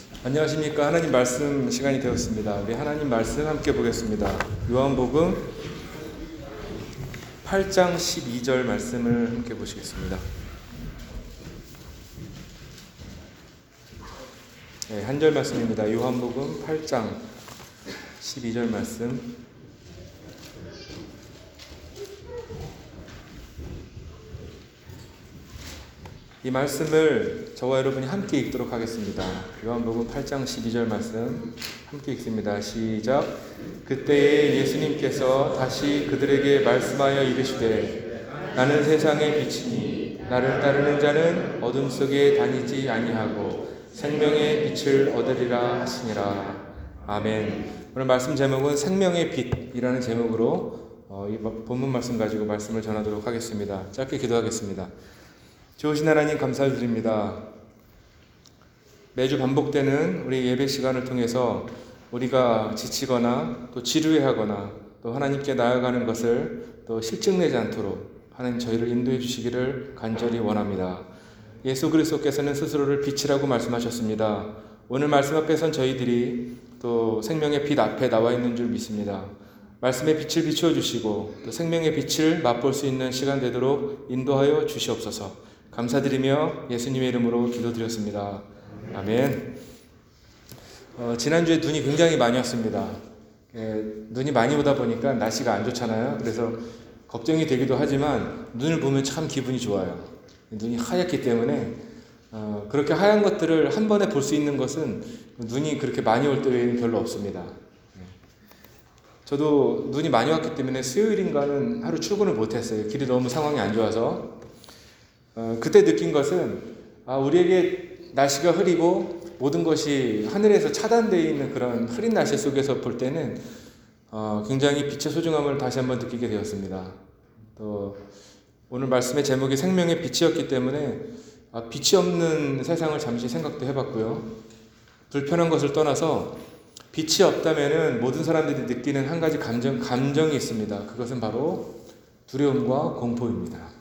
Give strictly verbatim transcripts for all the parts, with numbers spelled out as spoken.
안녕하십니까. 하나님 말씀 시간이 되었습니다. 우리 하나님 말씀 함께 보겠습니다. 요한복음 팔 장 십이 절 말씀을 함께 보시겠습니다. 네, 한 절 말씀입니다. 요한복음 팔 장 십이 절 말씀. 이 말씀을 저와 여러분이 함께 읽도록 하겠습니다. 요한복음 팔 장 십이 절 말씀 함께 읽습니다. 시작. 그때에 예수님께서 다시 그들에게 말씀하여 이르시되 나는 세상의 빛이니 나를 따르는 자는 어둠 속에 다니지 아니하고 생명의 빛을 얻으리라 하시니라. 아멘. 오늘 말씀 제목은 생명의 빛이라는 제목으로 어, 이 본문 말씀 가지고 말씀을 전하도록 하겠습니다. 짧게 기도하겠습니다. 좋으신 하나님 감사드립니다. 매주 반복되는 우리 예배 시간을 통해서 우리가 지치거나 또 지루해하거나 또 하나님께 나아가는 것을 또 실증내지 않도록 하나님 저희를 인도해 주시기를 간절히 원합니다. 예수 그리스도께서는 스스로를 빛이라고 말씀하셨습니다. 오늘 말씀 앞에 선 저희들이 또 생명의 빛 앞에 나와 있는 줄 믿습니다. 말씀의 빛을 비추어 주시고 또 생명의 빛을 맛볼 수 있는 시간 되도록 인도하여 주시옵소서. 감사드리며 예수님의 이름으로 기도드렸습니다. 아멘. 어, 지난주에 눈이 굉장히 많이 왔습니다. 예, 눈이 많이 오다 보니까 날씨가 안 좋잖아요. 그래서 걱정이 되기도 하지만 눈을 보면 참 기분이 좋아요. 눈이 하얗기 때문에 어, 그렇게 하얀 것들을 한 번에 볼 수 있는 것은 눈이 그렇게 많이 올 때 외에는 별로 없습니다. 예. 저도 눈이 많이 왔기 때문에 수요일인가는 하루 출근을 못했어요. 길이 너무 상황이 안 좋아서. 어, 그때 느낀 것은 아, 우리에게 날씨가 흐리고 모든 것이 하늘에서 차단되어 있는 그런 흐린 날씨 속에서 볼 때는 어, 굉장히 빛의 소중함을 다시 한번 느끼게 되었습니다. 또 오늘 말씀의 제목이 생명의 빛이었기 때문에 아, 빛이 없는 세상을 잠시 생각도 해봤고요. 불편한 것을 떠나서 빛이 없다면은 모든 사람들이 느끼는 한 가지 감정, 감정이 있습니다. 그것은 바로 두려움과 공포입니다.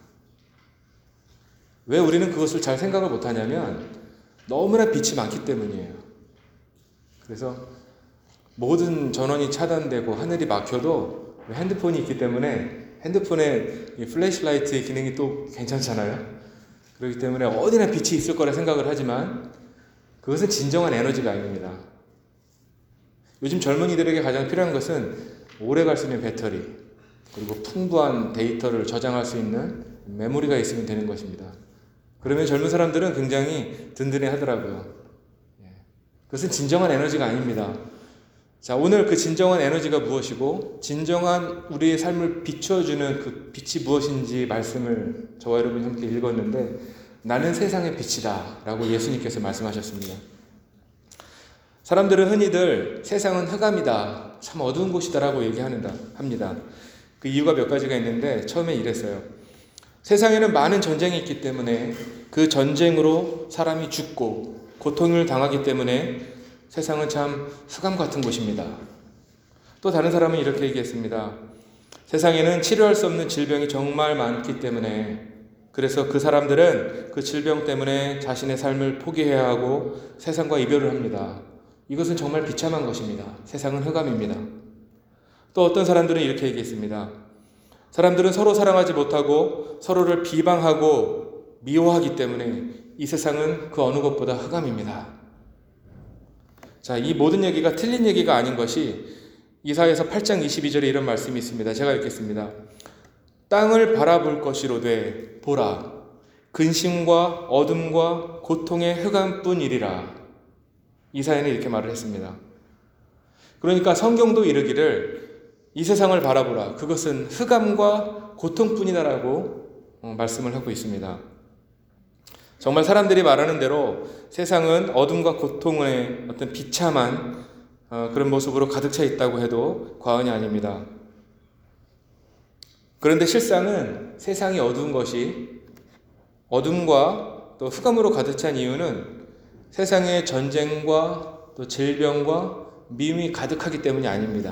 왜 우리는 그것을 잘 생각을 못하냐면 너무나 빛이 많기 때문이에요. 그래서 모든 전원이 차단되고 하늘이 막혀도 핸드폰이 있기 때문에 핸드폰에 이 플래시라이트의 기능이 또 괜찮잖아요. 그렇기 때문에 어디나 빛이 있을 거라 생각을 하지만 그것은 진정한 에너지가 아닙니다. 요즘 젊은이들에게 가장 필요한 것은 오래 갈 수 있는 배터리 그리고 풍부한 데이터를 저장할 수 있는 메모리가 있으면 되는 것입니다. 그러면 젊은 사람들은 굉장히 든든해 하더라고요. 그것은 진정한 에너지가 아닙니다. 자, 오늘 그 진정한 에너지가 무엇이고 진정한 우리의 삶을 비춰주는 그 빛이 무엇인지 말씀을 저와 여러분이 함께 읽었는데 나는 세상의 빛이다 라고 예수님께서 말씀하셨습니다. 사람들은 흔히들 세상은 흑암이다, 참 어두운 곳이다 라고 얘기합니다. 그 이유가 몇 가지가 있는데 처음에 이랬어요. 세상에는 많은 전쟁이 있기 때문에 그 전쟁으로 사람이 죽고 고통을 당하기 때문에 세상은 참 흑암 같은 곳입니다. 또 다른 사람은 이렇게 얘기했습니다. 세상에는 치료할 수 없는 질병이 정말 많기 때문에 그래서 그 사람들은 그 질병 때문에 자신의 삶을 포기해야 하고 세상과 이별을 합니다. 이것은 정말 비참한 것입니다. 세상은 흑암입니다. 또 어떤 사람들은 이렇게 얘기했습니다. 사람들은 서로 사랑하지 못하고 서로를 비방하고 미워하기 때문에 이 세상은 그 어느 것보다 흑암입니다. 자, 이 모든 얘기가 틀린 얘기가 아닌 것이 이사야서 팔 장 이십이 절에 이런 말씀이 있습니다. 제가 읽겠습니다. 땅을 바라볼 것이로되 보라 근심과 어둠과 고통의 흑암뿐이리라. 이사야는 이렇게 말을 했습니다. 그러니까 성경도 이르기를 이 세상을 바라보라. 그것은 흑암과 고통뿐이다라고 말씀을 하고 있습니다. 정말 사람들이 말하는 대로 세상은 어둠과 고통의 어떤 비참한 그런 모습으로 가득 차 있다고 해도 과언이 아닙니다. 그런데 실상은 세상이 어두운 것이 어둠과 또 흑암으로 가득 찬 이유는 세상의 전쟁과 또 질병과 미움이 가득하기 때문이 아닙니다.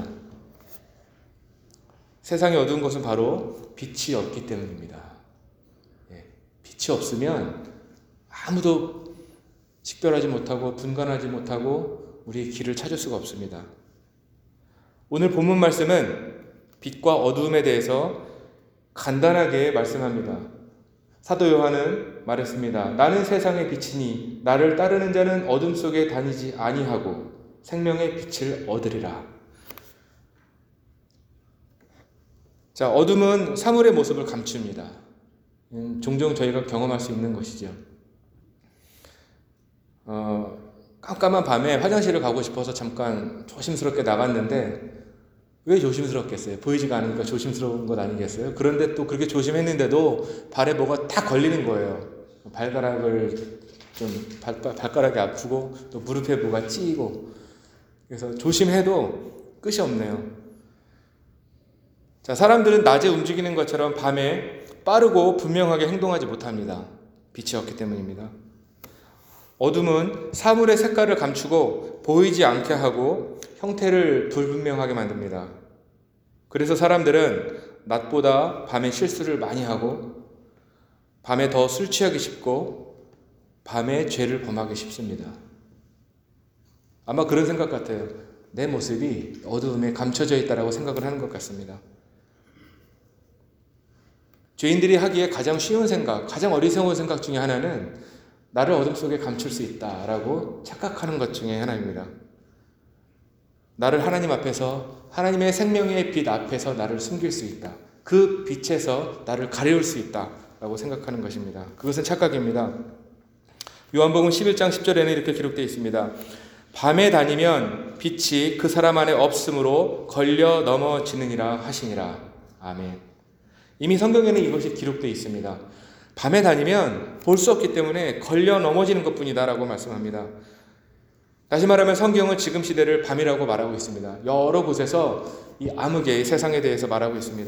세상이 어두운 것은 바로 빛이 없기 때문입니다. 예, 빛이 없으면 아무도 식별하지 못하고 분간하지 못하고 우리의 길을 찾을 수가 없습니다. 오늘 본문 말씀은 빛과 어두움에 대해서 간단하게 말씀합니다. 사도 요한은 말했습니다. 나는 세상의 빛이니 나를 따르는 자는 어둠 속에 다니지 아니하고 생명의 빛을 얻으리라. 자, 어둠은 사물의 모습을 감춥니다. 음, 종종 저희가 경험할 수 있는 것이죠. 어, 깜깜한 밤에 화장실을 가고 싶어서 잠깐 조심스럽게 나갔는데 왜 조심스럽겠어요? 보이지가 않으니까 조심스러운 것 아니겠어요? 그런데 또 그렇게 조심했는데도 발에 뭐가 딱 걸리는 거예요. 발가락을 좀 발, 발가락이 아프고 또 무릎에 뭐가 찌고, 그래서 조심해도 끝이 없네요. 자, 사람들은 낮에 움직이는 것처럼 밤에 빠르고 분명하게 행동하지 못합니다. 빛이 없기 때문입니다. 어둠은 사물의 색깔을 감추고 보이지 않게 하고 형태를 불분명하게 만듭니다. 그래서 사람들은 낮보다 밤에 실수를 많이 하고 밤에 더 술 취하기 쉽고 밤에 죄를 범하기 쉽습니다. 아마 그런 생각 같아요. 내 모습이 어두움에 감춰져 있다라고 생각을 하는 것 같습니다. 죄인들이 하기에 가장 쉬운 생각, 가장 어리석은 생각 중에 하나는 나를 어둠 속에 감출 수 있다라고 착각하는 것 중에 하나입니다. 나를 하나님 앞에서, 하나님의 생명의 빛 앞에서 나를 숨길 수 있다. 그 빛에서 나를 가려울 수 있다라고 생각하는 것입니다. 그것은 착각입니다. 요한복음 십일 장 십 절에는 이렇게 기록되어 있습니다. 밤에 다니면 빛이 그 사람 안에 없으므로 걸려 넘어지느니라 하시니라. 아멘. 이미 성경에는 이것이 기록되어 있습니다. 밤에 다니면 볼 수 없기 때문에 걸려 넘어지는 것뿐이다 라고 말씀합니다. 다시 말하면 성경은 지금 시대를 밤이라고 말하고 있습니다. 여러 곳에서 이 암흑의 세상에 대해서 말하고 있습니다.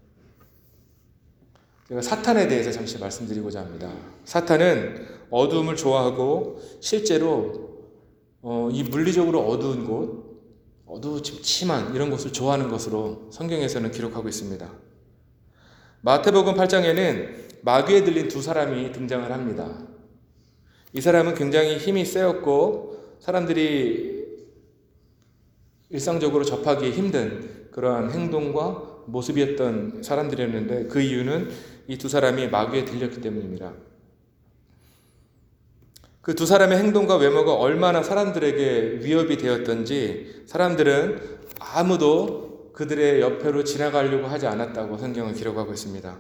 제가 사탄에 대해서 잠시 말씀드리고자 합니다. 사탄은 어두움을 좋아하고 실제로 어, 이 물리적으로 어두운 곳, 어두침침한 이런 곳을 좋아하는 것으로 성경에서는 기록하고 있습니다. 마태복음 팔 장에는 마귀에 들린 두 사람이 등장을 합니다. 이 사람은 굉장히 힘이 세었고 사람들이 일상적으로 접하기 힘든 그러한 행동과 모습이었던 사람들이었는데 그 이유는 이 두 사람이 마귀에 들렸기 때문입니다. 그 두 사람의 행동과 외모가 얼마나 사람들에게 위협이 되었던지 사람들은 아무도 그들의 옆으로 지나가려고 하지 않았다고 성경은 기록하고 있습니다.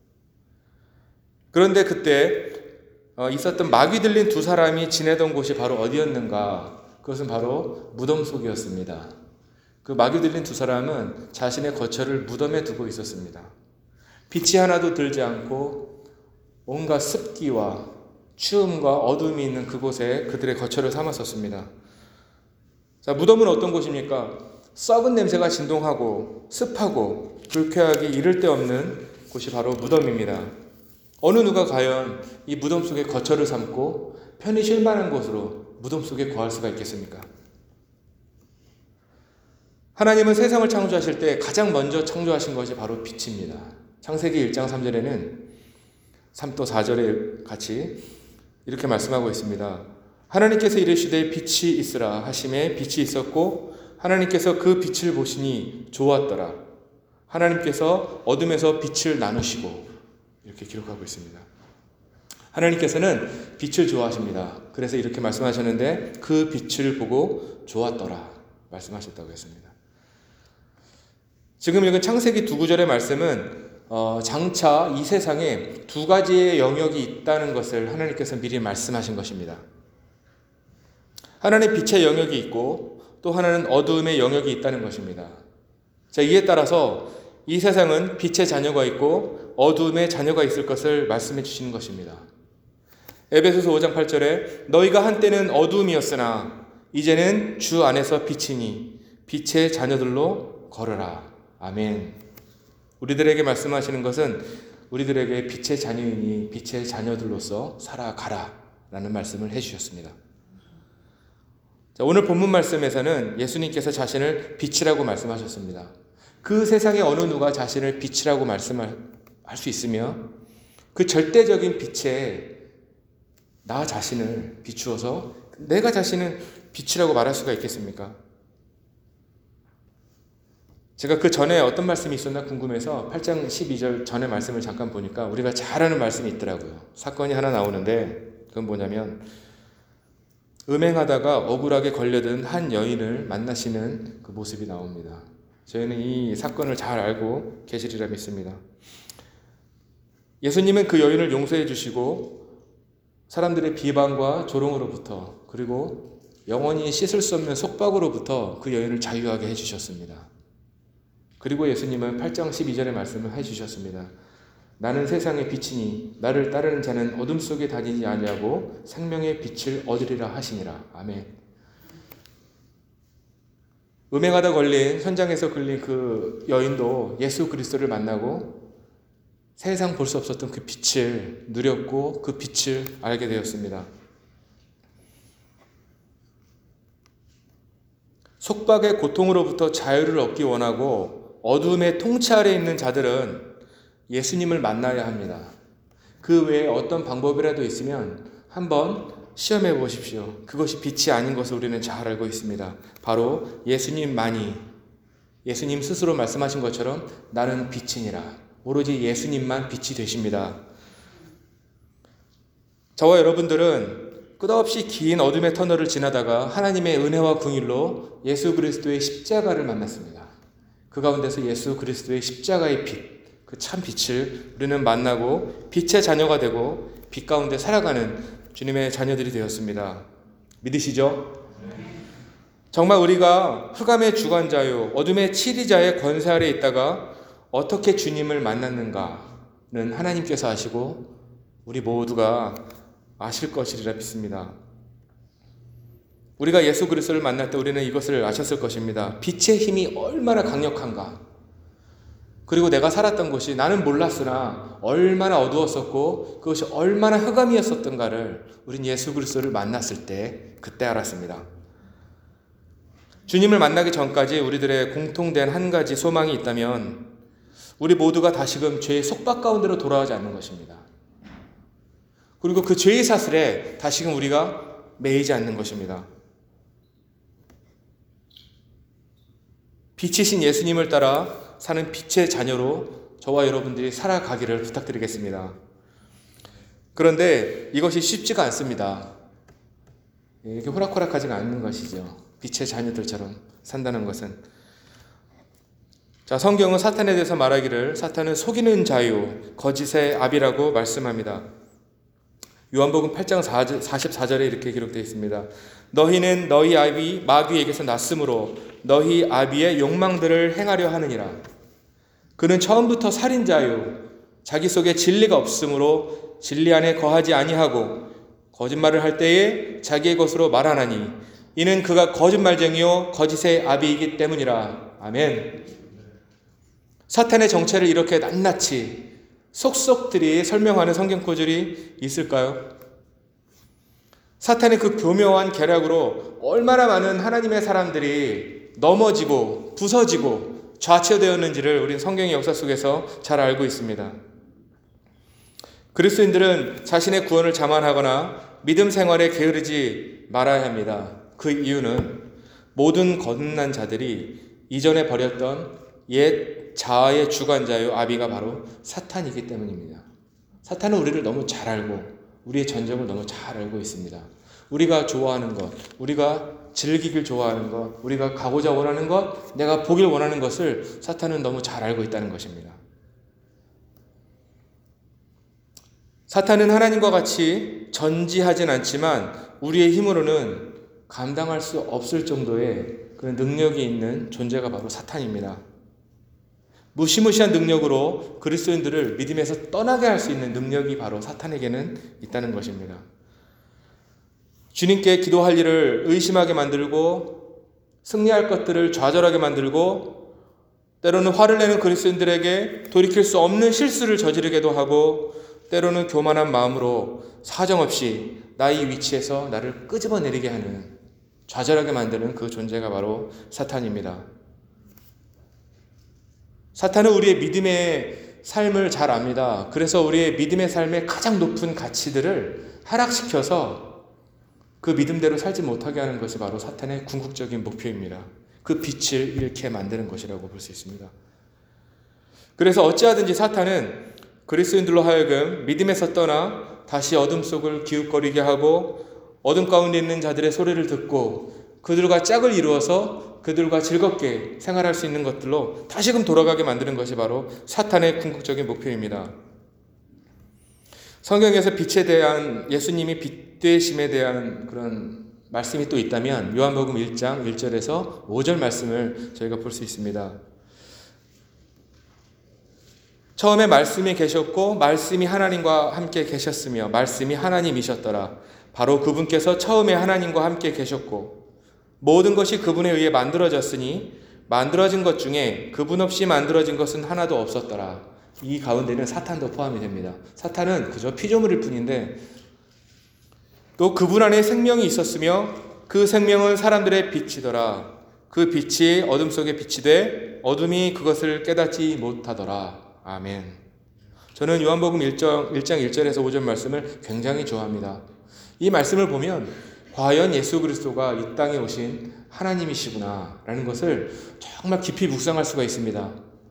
그런데 그때 있었던 마귀 들린 두 사람이 지내던 곳이 바로 어디였는가? 그것은 바로 무덤 속이었습니다. 그 마귀 들린 두 사람은 자신의 거처를 무덤에 두고 있었습니다. 빛이 하나도 들지 않고 온갖 습기와 추움과 어둠이 있는 그곳에 그들의 거처를 삼았었습니다. 자, 무덤은 어떤 곳입니까? 썩은 냄새가 진동하고 습하고 불쾌하기 이를 데 없는 곳이 바로 무덤입니다. 어느 누가 과연 이 무덤 속에 거처를 삼고 편히 쉴 만한 곳으로 무덤 속에 거할 수가 있겠습니까? 하나님은 세상을 창조하실 때 가장 먼저 창조하신 것이 바로 빛입니다. 창세기 일 장 삼 절에는 삼 또 사 절에 같이 이렇게 말씀하고 있습니다. 하나님께서 이르시되 빛이 있으라 하심에 빛이 있었고 하나님께서 그 빛을 보시니 좋았더라. 하나님께서 어둠에서 빛을 나누시고 이렇게 기록하고 있습니다. 하나님께서는 빛을 좋아하십니다. 그래서 이렇게 말씀하셨는데 그 빛을 보고 좋았더라 말씀하셨다고 했습니다. 지금 읽은 창세기 두 구절의 말씀은 어, 장차 이 세상에 두 가지의 영역이 있다는 것을 하나님께서 미리 말씀하신 것입니다. 하나는 빛의 영역이 있고 또 하나는 어두움의 영역이 있다는 것입니다. 자, 이에 따라서 이 세상은 빛의 자녀가 있고 어두움의 자녀가 있을 것을 말씀해 주시는 것입니다. 에베소서 오 장 팔 절에 너희가 한때는 어두움이었으나 이제는 주 안에서 빛이니 빛의 자녀들로 걸으라. 아멘. 우리들에게 말씀하시는 것은 우리들에게 빛의 자녀이니 빛의 자녀들로서 살아가라 라는 말씀을 해주셨습니다. 자, 오늘 본문 말씀에서는 예수님께서 자신을 빛이라고 말씀하셨습니다. 그 세상에 어느 누가 자신을 빛이라고 말씀할 수 있으며 그 절대적인 빛에 나 자신을 비추어서 내가 자신은 빛이라고 말할 수가 있겠습니까? 제가 그 전에 어떤 말씀이 있었나 궁금해서 팔 장 십이 절 전의 말씀을 잠깐 보니까 우리가 잘 아는 말씀이 있더라고요. 사건이 하나 나오는데 그건 뭐냐면 음행하다가 억울하게 걸려든 한 여인을 만나시는 그 모습이 나옵니다. 저희는 이 사건을 잘 알고 계시리라 믿습니다. 예수님은 그 여인을 용서해 주시고 사람들의 비방과 조롱으로부터 그리고 영원히 씻을 수 없는 속박으로부터 그 여인을 자유하게 해주셨습니다. 그리고 예수님은 팔 장 십이 절의 말씀을 해주셨습니다. 나는 세상의 빛이니 나를 따르는 자는 어둠 속에 다니지 아니하고 생명의 빛을 얻으리라 하시니라. 아멘. 음행하다 걸린 현장에서 걸린 그 여인도 예수 그리스도를 만나고 세상 볼 수 없었던 그 빛을 누렸고 그 빛을 알게 되었습니다. 속박의 고통으로부터 자유를 얻기 원하고 어둠의 통치 아래 있는 자들은 예수님을 만나야 합니다. 그 외에 어떤 방법이라도 있으면 한번 시험해 보십시오. 그것이 빛이 아닌 것을 우리는 잘 알고 있습니다. 바로 예수님만이, 예수님 스스로 말씀하신 것처럼 나는 빛이니라. 오로지 예수님만 빛이 되십니다. 저와 여러분들은 끝없이 긴 어둠의 터널을 지나다가 하나님의 은혜와 긍휼로 예수 그리스도의 십자가를 만났습니다. 그 가운데서 예수 그리스도의 십자가의 빛, 그 참 빛을 우리는 만나고 빛의 자녀가 되고 빛 가운데 살아가는 주님의 자녀들이 되었습니다. 믿으시죠? 정말 우리가 흑암의 주관자요 어둠의 치리자의 권세 아래 있다가 어떻게 주님을 만났는가는 하나님께서 아시고 우리 모두가 아실 것이리라 믿습니다. 우리가 예수 그리스도를 만날 때 우리는 이것을 아셨을 것입니다. 빛의 힘이 얼마나 강력한가. 그리고 내가 살았던 곳이 나는 몰랐으나 얼마나 어두웠었고 그것이 얼마나 흑암이었었던가를 우린 예수 그리스도를 만났을 때 그때 알았습니다. 주님을 만나기 전까지 우리들의 공통된 한 가지 소망이 있다면 우리 모두가 다시금 죄의 속박 가운데로 돌아가지 않는 것입니다. 그리고 그 죄의 사슬에 다시금 우리가 매이지 않는 것입니다. 빛이신 예수님을 따라 사는 빛의 자녀로 저와 여러분들이 살아가기를 부탁드리겠습니다. 그런데 이것이 쉽지가 않습니다. 이렇게 호락호락하지가 않는 것이죠. 빛의 자녀들처럼 산다는 것은. 자, 성경은 사탄에 대해서 말하기를 사탄은 속이는 자요 거짓의 압이라고 말씀합니다. 요한복음 팔 장 사십사 절에 이렇게 기록되어 있습니다. 너희는 너희 아비 마귀에게서 났으므로 너희 아비의 욕망들을 행하려 하느니라. 그는 처음부터 살인자요 자기 속에 진리가 없으므로 진리 안에 거하지 아니하고 거짓말을 할 때에 자기의 것으로 말하나니 이는 그가 거짓말쟁이요 거짓의 아비이기 때문이라. 아멘. 사탄의 정체를 이렇게 낱낱이 속속들이 설명하는 성경 구절이 있을까요? 사탄의 그 교묘한 계략으로 얼마나 많은 하나님의 사람들이 넘어지고 부서지고 좌초되었는지를 우린 성경의 역사 속에서 잘 알고 있습니다. 그리스도인들은 자신의 구원을 자만하거나 믿음 생활에 게으르지 말아야 합니다. 그 이유는 모든 거듭난 자들이 이전에 버렸던 옛 자아의 주관자요 아비가 바로 사탄이기 때문입니다. 사탄은 우리를 너무 잘 알고 우리의 전적을 너무 잘 알고 있습니다. 우리가 좋아하는 것, 우리가 즐기길 좋아하는 것, 우리가 가고자 원하는 것, 내가 보길 원하는 것을 사탄은 너무 잘 알고 있다는 것입니다. 사탄은 하나님과 같이 전지하진 않지만 우리의 힘으로는 감당할 수 없을 정도의 그런 능력이 있는 존재가 바로 사탄입니다. 무시무시한 능력으로 그리스도인들을 믿음에서 떠나게 할 수 있는 능력이 바로 사탄에게는 있다는 것입니다. 주님께 기도할 일을 의심하게 만들고 승리할 것들을 좌절하게 만들고 때로는 화를 내는 그리스도인들에게 돌이킬 수 없는 실수를 저지르게도 하고 때로는 교만한 마음으로 사정없이 나의 위치에서 나를 끄집어내리게 하는 좌절하게 만드는 그 존재가 바로 사탄입니다. 사탄은 우리의 믿음의 삶을 잘 압니다. 그래서 우리의 믿음의 삶의 가장 높은 가치들을 하락시켜서 그 믿음대로 살지 못하게 하는 것이 바로 사탄의 궁극적인 목표입니다. 그 빛을 잃게 만드는 것이라고 볼 수 있습니다. 그래서 어찌하든지 사탄은 그리스도인들로 하여금 믿음에서 떠나 다시 어둠 속을 기웃거리게 하고 어둠 가운데 있는 자들의 소리를 듣고 그들과 짝을 이루어서 그들과 즐겁게 생활할 수 있는 것들로 다시금 돌아가게 만드는 것이 바로 사탄의 궁극적인 목표입니다. 성경에서 빛에 대한, 예수님이 빛 되심에 대한 그런 말씀이 또 있다면 요한복음 일 장 일 절에서 오 절 말씀을 저희가 볼 수 있습니다. 처음에 말씀이 계셨고 말씀이 하나님과 함께 계셨으며 말씀이 하나님이셨더라. 바로 그분께서 처음에 하나님과 함께 계셨고 모든 것이 그분에 의해 만들어졌으니 만들어진 것 중에 그분 없이 만들어진 것은 하나도 없었더라. 이 가운데는 사탄도 포함이 됩니다. 사탄은 그저 피조물일 뿐인데 또 그분 안에 생명이 있었으며 그 생명은 사람들의 빛이더라. 그 빛이 어둠 속에 빛이 돼 어둠이 그것을 깨닫지 못하더라. 아멘. 저는 요한복음 일 장 일 절에서 오 절 말씀을 굉장히 좋아합니다. 이 말씀을 보면 과연 예수 그리스도가 이 땅에 오신 하나님이시구나 라는 것을 정말 깊이 묵상할 수가 있습니다.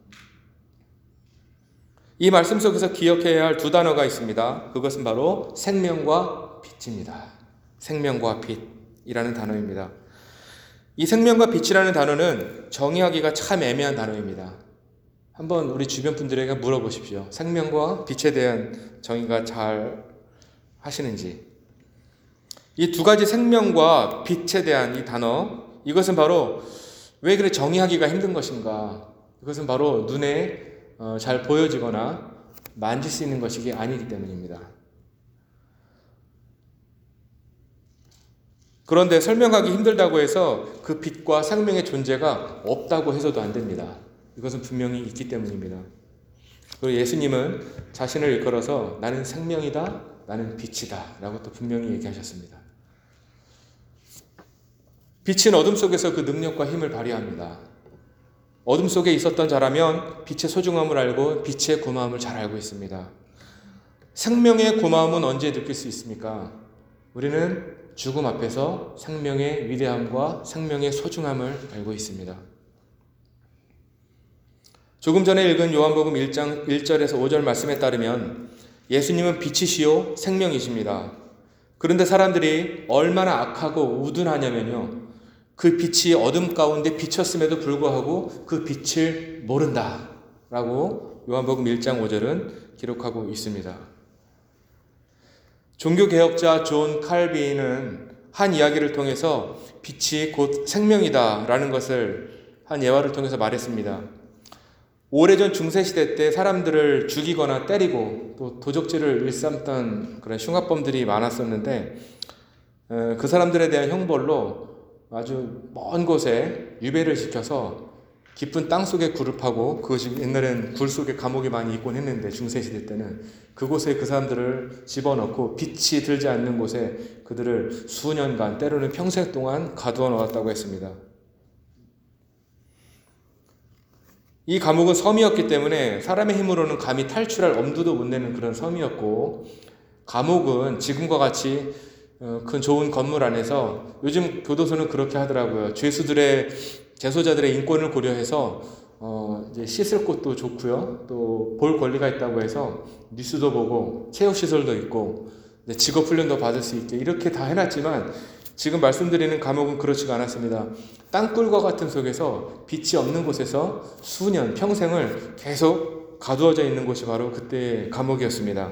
이 말씀 속에서 기억해야 할 두 단어가 있습니다. 그것은 바로 생명과 빛입니다. 생명과 빛이라는 단어입니다. 이 생명과 빛이라는 단어는 정의하기가 참 애매한 단어입니다. 한번 우리 주변 분들에게 물어보십시오. 생명과 빛에 대한 정의가 잘 하시는지. 이 두 가지 생명과 빛에 대한 이 단어, 이것은 바로 왜 그래 정의하기가 힘든 것인가? 이것은 바로 눈에 어, 잘 보여지거나 만질 수 있는 것이 아니기 때문입니다. 그런데 설명하기 힘들다고 해서 그 빛과 생명의 존재가 없다고 해서도 안 됩니다. 이것은 분명히 있기 때문입니다. 그리고 예수님은 자신을 일컬어서 나는 생명이다, 나는 빛이다 라고 또 분명히 얘기하셨습니다. 빛은 어둠 속에서 그 능력과 힘을 발휘합니다. 어둠 속에 있었던 자라면 빛의 소중함을 알고 빛의 고마움을 잘 알고 있습니다. 생명의 고마움은 언제 느낄 수 있습니까? 우리는 죽음 앞에서 생명의 위대함과 생명의 소중함을 알고 있습니다. 조금 전에 읽은 요한복음 일 장 일 절에서 오 절 말씀에 따르면 예수님은 빛이시요 생명이십니다. 그런데 사람들이 얼마나 악하고 우둔하냐면요, 그 빛이 어둠 가운데 비쳤음에도 불구하고 그 빛을 모른다 라고 요한복음 일 장 오 절은 기록하고 있습니다. 종교개혁자 존 칼빈은 한 이야기를 통해서 빛이 곧 생명이다 라는 것을 한 예화를 통해서 말했습니다. 오래전 중세시대 때 사람들을 죽이거나 때리고 또 도적질을 일삼던 그런 흉악범들이 많았었는데 그 사람들에 대한 형벌로 아주 먼 곳에 유배를 시켜서 깊은 땅 속에 굴을 파고, 그것이 옛날엔 굴 속에 감옥이 많이 있곤 했는데 중세시대 때는 그곳에 그 사람들을 집어넣고 빛이 들지 않는 곳에 그들을 수년간 때로는 평생 동안 가두어 놓았다고 했습니다. 이 감옥은 섬이었기 때문에 사람의 힘으로는 감히 탈출할 엄두도 못 내는 그런 섬이었고, 감옥은 지금과 같이 큰 좋은 건물 안에서, 요즘 교도소는 그렇게 하더라고요. 죄수들의, 재소자들의 인권을 고려해서 어 이제 씻을 곳도 좋고요, 또 볼 권리가 있다고 해서 뉴스도 보고 체육시설도 있고 직업 훈련도 받을 수 있게 이렇게 다 해놨지만, 지금 말씀드리는 감옥은 그렇지가 않았습니다. 땅굴과 같은 속에서 빛이 없는 곳에서 수년, 평생을 계속 가두어져 있는 곳이 바로 그때의 감옥이었습니다.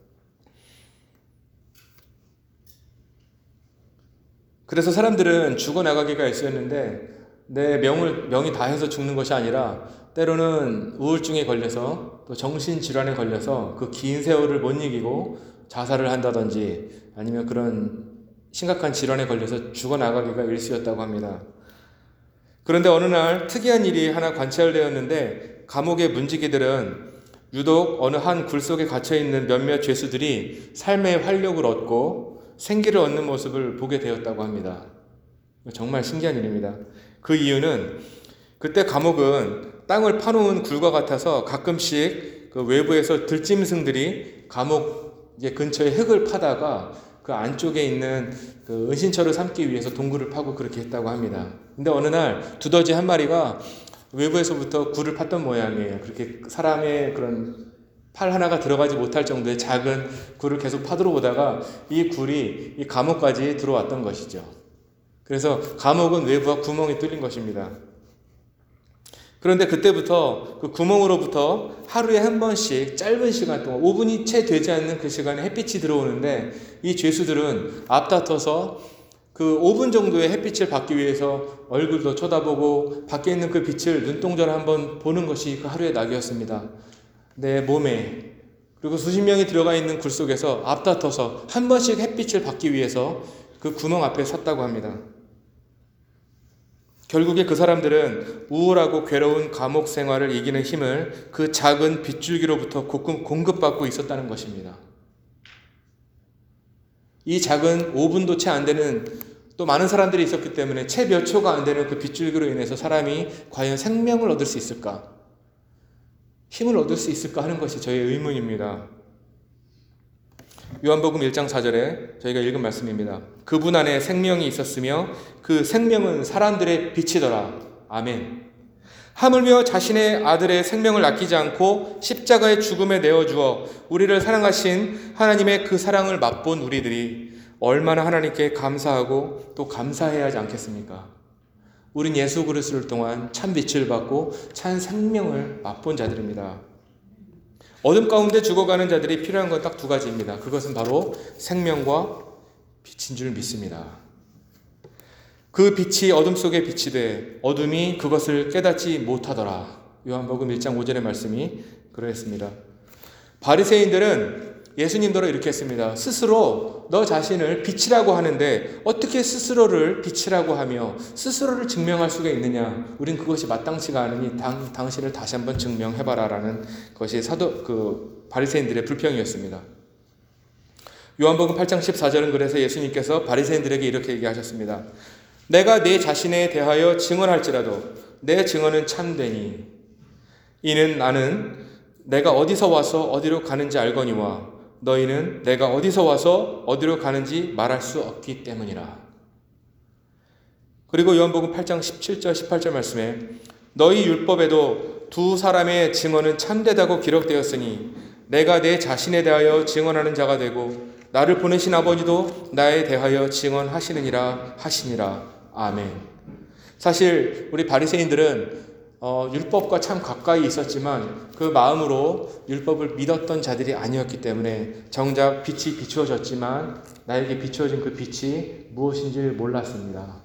그래서 사람들은 죽어나가기가 일쑤였는데 내 명을, 명이 다해서 죽는 것이 아니라 때로는 우울증에 걸려서 또 정신질환에 걸려서 그 긴 세월을 못 이기고 자살을 한다든지 아니면 그런 심각한 질환에 걸려서 죽어나가기가 일쑤였다고 합니다. 그런데 어느 날 특이한 일이 하나 관찰되었는데, 감옥의 문지기들은 유독 어느 한 굴 속에 갇혀있는 몇몇 죄수들이 삶의 활력을 얻고 생기를 얻는 모습을 보게 되었다고 합니다. 정말 신기한 일입니다. 그 이유는 그때 감옥은 땅을 파놓은 굴과 같아서 가끔씩 그 외부에서 들짐승들이 감옥 이제 근처에 흙을 파다가 그 안쪽에 있는 그 은신처를 삼기 위해서 동굴을 파고 그렇게 했다고 합니다. 근데 어느 날 두더지 한 마리가 외부에서부터 굴을 팠던 모양이에요. 그렇게 사람의 그런 팔 하나가 들어가지 못할 정도의 작은 굴을 계속 파들어 오다가 이 굴이 이 감옥까지 들어왔던 것이죠. 그래서 감옥은 외부와 구멍이 뚫린 것입니다. 그런데 그때부터 그 구멍으로부터 하루에 한 번씩 짧은 시간 동안 오 분이 채 되지 않는 그 시간에 햇빛이 들어오는데 이 죄수들은 앞다퉈서 그 오 분 정도의 햇빛을 받기 위해서 얼굴도 쳐다보고 밖에 있는 그 빛을 눈동자로 한번 보는 것이 그 하루의 낙이었습니다. 내 몸에 그리고 수십 명이 들어가 있는 굴 속에서 앞다퉈서 한 번씩 햇빛을 받기 위해서 그 구멍 앞에 섰다고 합니다. 결국에 그 사람들은 우울하고 괴로운 감옥 생활을 이기는 힘을 그 작은 빗줄기로부터 공급받고 있었다는 것입니다. 이 작은 오 분도 채 안 되는 또 많은 사람들이 있었기 때문에 채 몇 초가 안 되는 그 빗줄기로 인해서 사람이 과연 생명을 얻을 수 있을까? 힘을 얻을 수 있을까 하는 것이 저의 의문입니다. 요한복음 일 장 사 절에 저희가 읽은 말씀입니다. 그분 안에 생명이 있었으며 그 생명은 사람들의 빛이더라. 아멘. 하물며 자신의 아들의 생명을 아끼지 않고 십자가의 죽음에 내어주어 우리를 사랑하신 하나님의 그 사랑을 맛본 우리들이 얼마나 하나님께 감사하고 또 감사해야 하지 않겠습니까? 우린 예수 그리스도를 통한 참 빛을 받고 참 생명을 맛본 자들입니다. 어둠 가운데 죽어가는 자들이 필요한 건 딱 두 가지입니다. 그것은 바로 생명과 빛인 줄 믿습니다. 그 빛이 어둠 속에 빛이 돼 어둠이 그것을 깨닫지 못하더라. 요한복음 일 장 오 절의 말씀이 그러했습니다. 바리새인들은 예수님더러 이렇게 했습니다. 스스로 너 자신을 빛이라고 하는데 어떻게 스스로를 빛이라고 하며 스스로를 증명할 수가 있느냐? 우린 그것이 마땅치가 않으니 당, 당신을 다시 한번 증명해봐라 라는 것이 사도 그 바리새인들의 불평이었습니다. 요한복음 팔 장 십사 절은 그래서 예수님께서 바리새인들에게 이렇게 얘기하셨습니다. 내가 내 자신에 대하여 증언할지라도 내 증언은 참되니 이는 나는 내가 어디서 와서 어디로 가는지 알거니와 너희는 내가 어디서 와서 어디로 가는지 말할 수 없기 때문이라. 그리고 요한복음 팔 장 십칠 절 십팔 절 말씀에 너희 율법에도 두 사람의 증언은 참되다고 기록되었으니 내가 내 자신에 대하여 증언하는 자가 되고 나를 보내신 아버지도 나에 대하여 증언하시느니라 하시니라. 아멘. 사실 우리 바리새인들은 어, 율법과 참 가까이 있었지만 그 마음으로 율법을 믿었던 자들이 아니었기 때문에 정작 빛이 비추어졌지만 나에게 비추어진 그 빛이 무엇인지 몰랐습니다.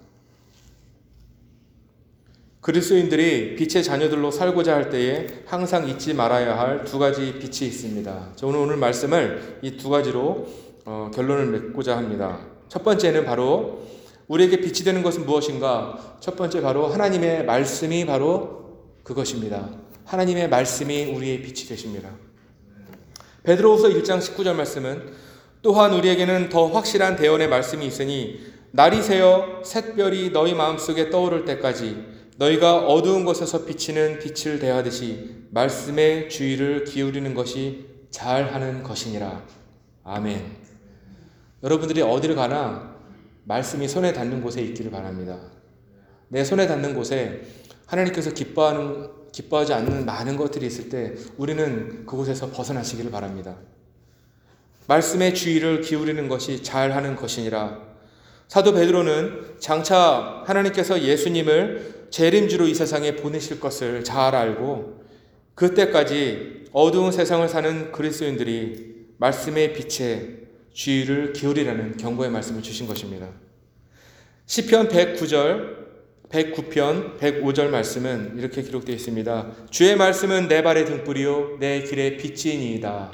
그리스도인들이 빛의 자녀들로 살고자 할 때에 항상 잊지 말아야 할 두 가지 빛이 있습니다. 저는 오늘 말씀을 이 두 가지로 어, 결론을 맺고자 합니다. 첫 번째는 바로 우리에게 빛이 되는 것은 무엇인가? 첫 번째 바로 하나님의 말씀이 바로 그것입니다. 하나님의 말씀이 우리의 빛이 되십니다. 베드로후서 일 장 십구 절 말씀은 또한 우리에게는 더 확실한 대언의 말씀이 있으니 날이 새어 샛별이 너희 마음속에 떠오를 때까지 너희가 어두운 곳에서 비치는 빛을 대하듯이 말씀에 주의를 기울이는 것이 잘하는 것이니라. 아멘. 여러분들이 어디를 가나 말씀이 손에 닿는 곳에 있기를 바랍니다. 내 손에 닿는 곳에 하나님께서 기뻐하는, 기뻐하지 않는 많은 것들이 있을 때 우리는 그곳에서 벗어나시기를 바랍니다. 말씀에 주의를 기울이는 것이 잘하는 것이니라. 사도 베드로는 장차 하나님께서 예수님을 재림주로 이 세상에 보내실 것을 잘 알고 그때까지 어두운 세상을 사는 그리스도인들이 말씀의 빛에 주의를 기울이라는 경고의 말씀을 주신 것입니다. 시편 백구 절 백구 편 백오 절 말씀은 이렇게 기록되어 있습니다. 주의 말씀은 내 발의 등불이요 내 길의 빛이니이다.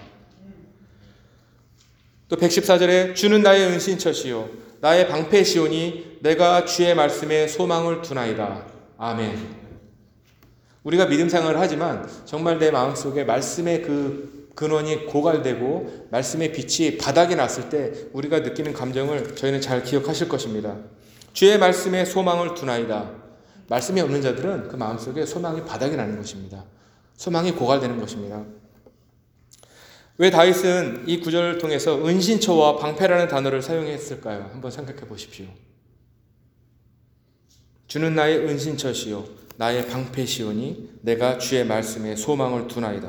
또 백십사 절에 주는 나의 은신처시요 나의 방패시오니 내가 주의 말씀에 소망을 두나이다. 아멘. 우리가 믿음 생활을 하지만 정말 내 마음속에 말씀의 그 근원이 고갈되고 말씀의 빛이 바닥에 났을 때 우리가 느끼는 감정을 저희는 잘 기억하실 것입니다. 주의 말씀에 소망을 두나이다. 말씀이 없는 자들은 그 마음속에 소망이 바닥이 나는 것입니다. 소망이 고갈되는 것입니다. 왜 다윗은 이 구절을 통해서 은신처와 방패라는 단어를 사용했을까요? 한번 생각해 보십시오. 주는 나의 은신처시요 나의 방패시오니 내가 주의 말씀에 소망을 두나이다.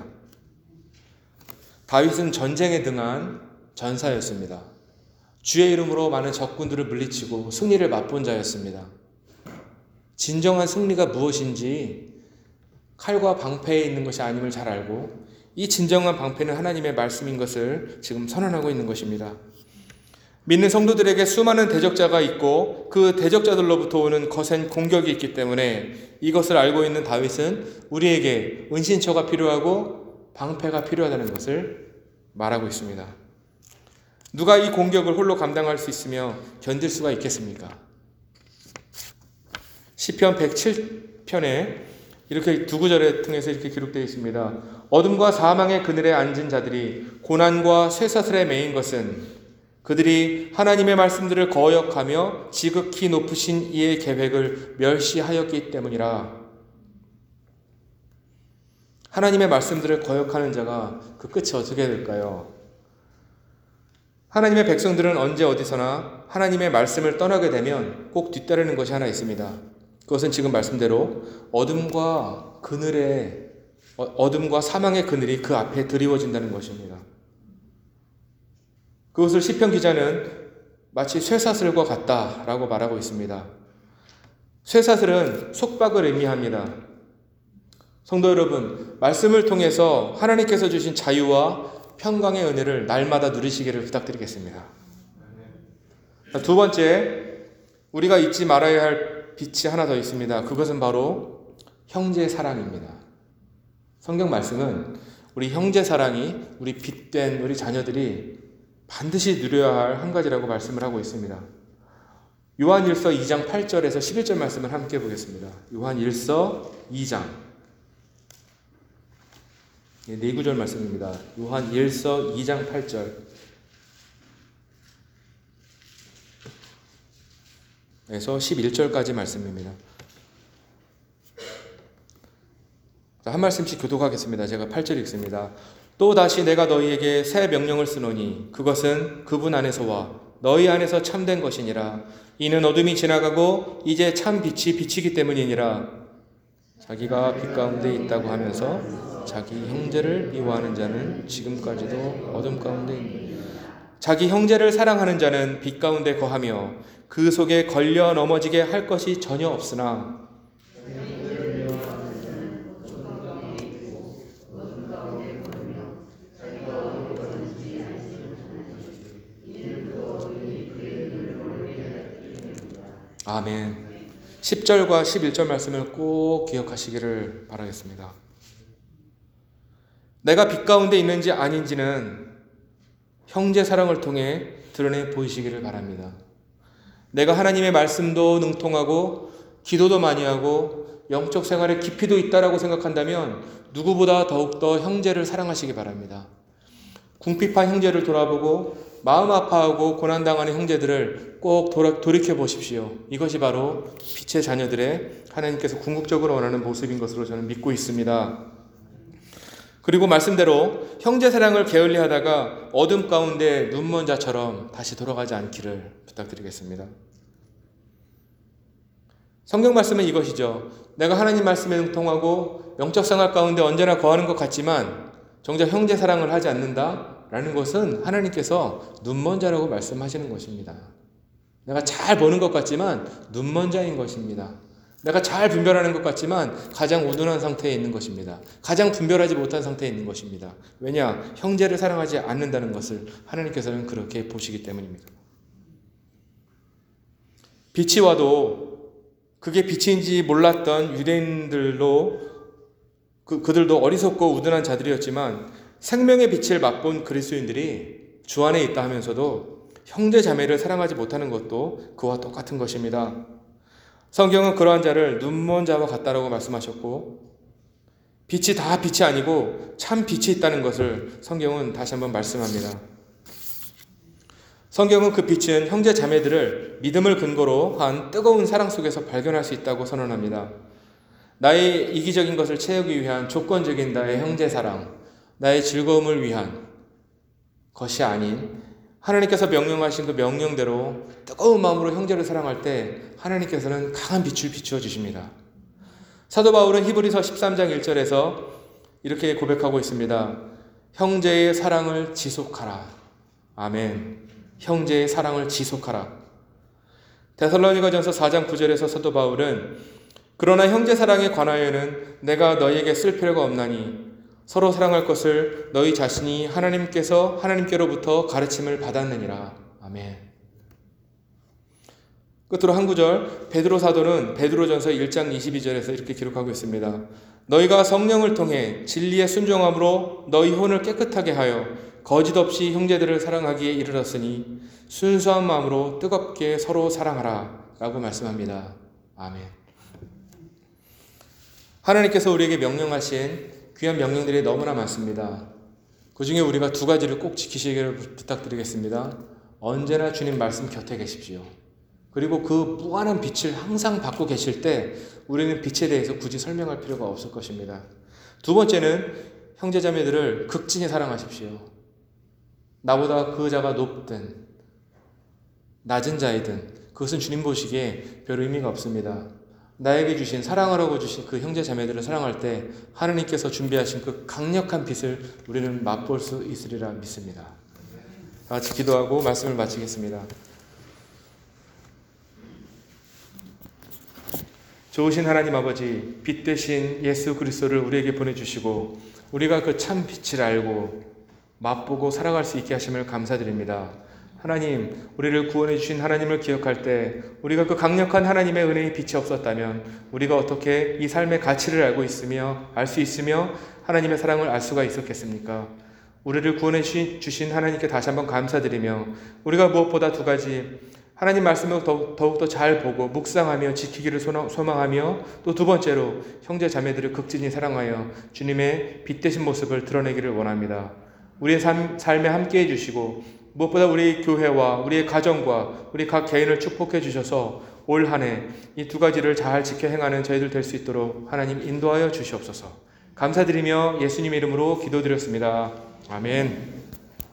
다윗은 전쟁에 등한 전사였습니다. 주의 이름으로 많은 적군들을 물리치고 승리를 맛본 자였습니다. 진정한 승리가 무엇인지 칼과 방패에 있는 것이 아님을 잘 알고 이 진정한 방패는 하나님의 말씀인 것을 지금 선언하고 있는 것입니다. 믿는 성도들에게 수많은 대적자가 있고 그 대적자들로부터 오는 거센 공격이 있기 때문에 이것을 알고 있는 다윗은 우리에게 은신처가 필요하고 방패가 필요하다는 것을 말하고 있습니다. 누가 이 공격을 홀로 감당할 수 있으며 견딜 수가 있겠습니까? 시편 백칠 편에 이렇게 두 구절에 통해서 이렇게 기록되어 있습니다. 어둠과 사망의 그늘에 앉은 자들이 고난과 쇠사슬에 매인 것은 그들이 하나님의 말씀들을 거역하며 지극히 높으신 이의 계획을 멸시하였기 때문이라. 하나님의 말씀들을 거역하는 자가 그 끝이 어떻게 될까요? 하나님의 백성들은 언제 어디서나 하나님의 말씀을 떠나게 되면 꼭 뒤따르는 것이 하나 있습니다. 그것은 지금 말씀대로 어둠과 그늘에 어둠과 사망의 그늘이 그 앞에 드리워진다는 것입니다. 그것을 시편 기자는 마치 쇠사슬과 같다라고 말하고 있습니다. 쇠사슬은 속박을 의미합니다. 성도 여러분, 말씀을 통해서 하나님께서 주신 자유와 평강의 은혜를 날마다 누리시기를 부탁드리겠습니다. 두 번째, 우리가 잊지 말아야 할 빛이 하나 더 있습니다. 그것은 바로 형제 사랑입니다. 성경 말씀은 우리 형제 사랑이 우리 빛된 우리 자녀들이 반드시 누려야 할 한 가지라고 말씀을 하고 있습니다. 요한일서 이 장 팔 절에서 십일 절 말씀을 함께 보겠습니다. 요한일서 이 장 네 구절 말씀입니다. 요한일서 이 장 팔 절에서 십일 절까지 말씀입니다. 한 말씀씩 교독하겠습니다. 제가 팔 절 읽습니다. 또 다시 내가 너희에게 새 명령을 쓰노니 그것은 그분 안에서와 너희 안에서 참된 것이니라. 이는 어둠이 지나가고 이제 참 빛이 비치기 때문이니라. 자기가 빛 가운데 있다고 하면서 자기 형제를 미워하는 자는 지금까지도 어둠 가운데 있는 자기 형제를 사랑하는 자는 빛 가운데 거하며 그 속에 걸려 넘어지게 할 것이 전혀 없으나 아멘. 십 절과 십일 절 말씀을 꼭 기억하시기를 바라겠습니다. 내가 빛 가운데 있는지 아닌지는 형제 사랑을 통해 드러내 보이시기를 바랍니다. 내가 하나님의 말씀도 능통하고 기도도 많이 하고 영적 생활에 깊이도 있다라고 생각한다면 누구보다 더욱더 형제를 사랑하시기 바랍니다. 궁핍한 형제를 돌아보고 마음 아파하고 고난당하는 형제들을 꼭 돌이켜 보십시오. 이것이 바로 빛의 자녀들의 하나님께서 궁극적으로 원하는 모습인 것으로 저는 믿고 있습니다. 그리고 말씀대로 형제 사랑을 게을리하다가 어둠 가운데 눈먼 자처럼 다시 돌아가지 않기를 부탁드리겠습니다. 성경 말씀은 이것이죠. 내가 하나님 말씀에 능통하고 영적 생활 가운데 언제나 거하는 것 같지만 정작 형제 사랑을 하지 않는다 라는 것은 하나님께서 눈먼 자라고 말씀하시는 것입니다. 내가 잘 보는 것 같지만 눈먼 자인 것입니다. 내가 잘 분별하는 것 같지만 가장 우둔한 상태에 있는 것입니다. 가장 분별하지 못한 상태에 있는 것입니다. 왜냐? 형제를 사랑하지 않는다는 것을 하나님께서는 그렇게 보시기 때문입니다. 빛이 와도 그게 빛인지 몰랐던 유대인들도 그, 그들도 어리석고 우둔한 자들이었지만 생명의 빛을 맛본 그리스도인들이 주 안에 있다 하면서도 형제 자매를 사랑하지 못하는 것도 그와 똑같은 것입니다. 성경은 그러한 자를 눈먼 자와 같다라고 말씀하셨고 빛이 다 빛이 아니고 참 빛이 있다는 것을 성경은 다시 한번 말씀합니다. 성경은 그 빛은 형제 자매들을 믿음을 근거로 한 뜨거운 사랑 속에서 발견할 수 있다고 선언합니다. 나의 이기적인 것을 채우기 위한 조건적인 나의 형제 사랑, 나의 즐거움을 위한 것이 아닌 하나님께서 명령하신 그 명령대로 뜨거운 마음으로 형제를 사랑할 때 하나님께서는 강한 빛을 비추어 주십니다. 사도 바울은 히브리서 십삼 장 일 절에서 이렇게 고백하고 있습니다. 형제의 사랑을 지속하라. 아멘. 형제의 사랑을 지속하라. 데살로니가전서 사 장 구 절에서 사도 바울은 그러나 형제 사랑에 관하여는 내가 너희에게 쓸 필요가 없나니 서로 사랑할 것을 너희 자신이 하나님께서 하나님께로부터 가르침을 받았느니라. 아멘. 끝으로 한 구절, 베드로 사도는 베드로전서 일 장 이십이 절에서 이렇게 기록하고 있습니다. 너희가 성령을 통해 진리에 순종함으로 너희 혼을 깨끗하게 하여 거짓 없이 형제들을 사랑하기에 이르렀으니 순수한 마음으로 뜨겁게 서로 사랑하라 라고 말씀합니다. 아멘. 하나님께서 우리에게 명령하신 귀한 명령들이 너무나 많습니다. 그 중에 우리가 두 가지를 꼭 지키시기를 부탁드리겠습니다. 언제나 주님 말씀 곁에 계십시오. 그리고 그 무한한 빛을 항상 받고 계실 때 우리는 빛에 대해서 굳이 설명할 필요가 없을 것입니다. 두 번째는 형제자매들을 극진히 사랑하십시오. 나보다 그 자가 높든 낮은 자이든 그것은 주님 보시기에 별 의미가 없습니다. 나에게 주신 사랑하라고 주신 그 형제자매들을 사랑할 때 하나님께서 준비하신 그 강력한 빛을 우리는 맛볼 수 있으리라 믿습니다. 다 같이 기도하고 말씀을 마치겠습니다. 좋으신 하나님 아버지, 빛 대신 예수 그리스도를 우리에게 보내주시고 우리가 그 참 빛을 알고 맛보고 살아갈 수 있게 하심을 감사드립니다. 하나님, 우리를 구원해 주신 하나님을 기억할 때 우리가 그 강력한 하나님의 은혜의 빛이 없었다면 우리가 어떻게 이 삶의 가치를 알고 있으며 알 수 있으며 하나님의 사랑을 알 수가 있었겠습니까? 우리를 구원해 주신 하나님께 다시 한번 감사드리며 우리가 무엇보다 두 가지 하나님 말씀을 더욱더 잘 보고 묵상하며 지키기를 소망하며 또 두 번째로 형제 자매들을 극진히 사랑하여 주님의 빛 되신 모습을 드러내기를 원합니다. 우리의 삶, 삶에 함께해 주시고 무엇보다 우리 교회와 우리의 가정과 우리 각 개인을 축복해 주셔서 올 한 해 이 두 가지를 잘 지켜 행하는 저희들 될 수 있도록 하나님 인도하여 주시옵소서. 감사드리며 예수님 이름으로 기도드렸습니다. 아멘.